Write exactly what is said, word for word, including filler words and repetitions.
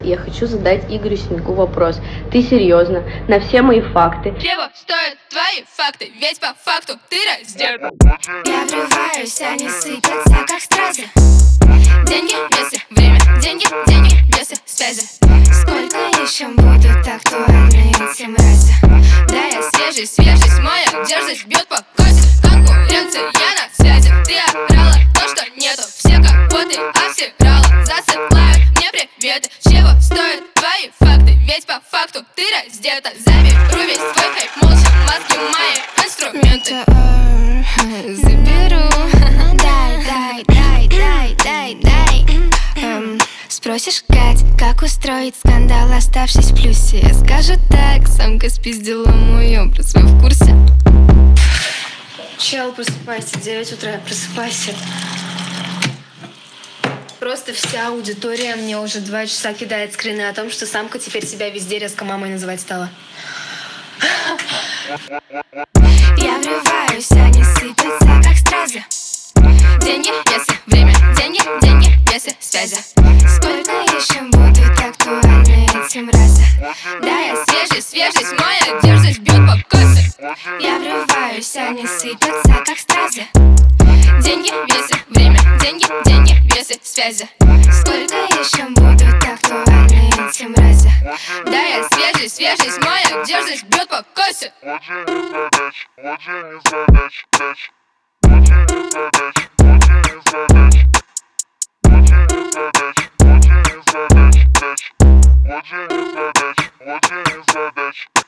Я хочу задать Игорю Синьку вопрос. Ты серьезно? На все мои факты. Чего стоят твои факты? Ведь по факту ты раздет. Я врываюсь, они сыпятся, как стразы. Деньги, весы, время, деньги, деньги, весы, связи. Сколько еще будут актуальны эти мрази? Да, я свежий, свежесть моя, дерзость бьет по косе. Конкуренция, я на связи. Ты орала то, что нету. Все кого-ты обсирала. Засыпают мне приветы. Чего стоят твои факты? Ведь по факту ты раздета. Заберу весь твой хайп, молча, мозги мои инструменты. Заберу. Дай, дай, дай, дай, дай, дай. Эм, Спросишь, Кать, как устроить скандал, оставшись в плюсе? Я скажу так, самка спиздила мой образ, вы в курсе? Чел, просыпайся, девять утра, просыпайся. Просто вся аудитория мне уже два часа кидает скрины о том, что самка теперь себя везде резко мамой называть стала. Я врываюсь, они сыпятся, как стразы. Деньги, весы, время, деньги, деньги, весы, связи. Сколько еще будут актуальны эти мрази? Да, я свежий, свежесть моя, дерзость бьет по косе. Я врываюсь, они сыпятся, как стразы. Деньги, весы, время, деньги, деньги, весы, связи. Сколько еще будут актуальны эти мрази? Да, я свежий, свежесть моя, дерзость бьет по косе. What you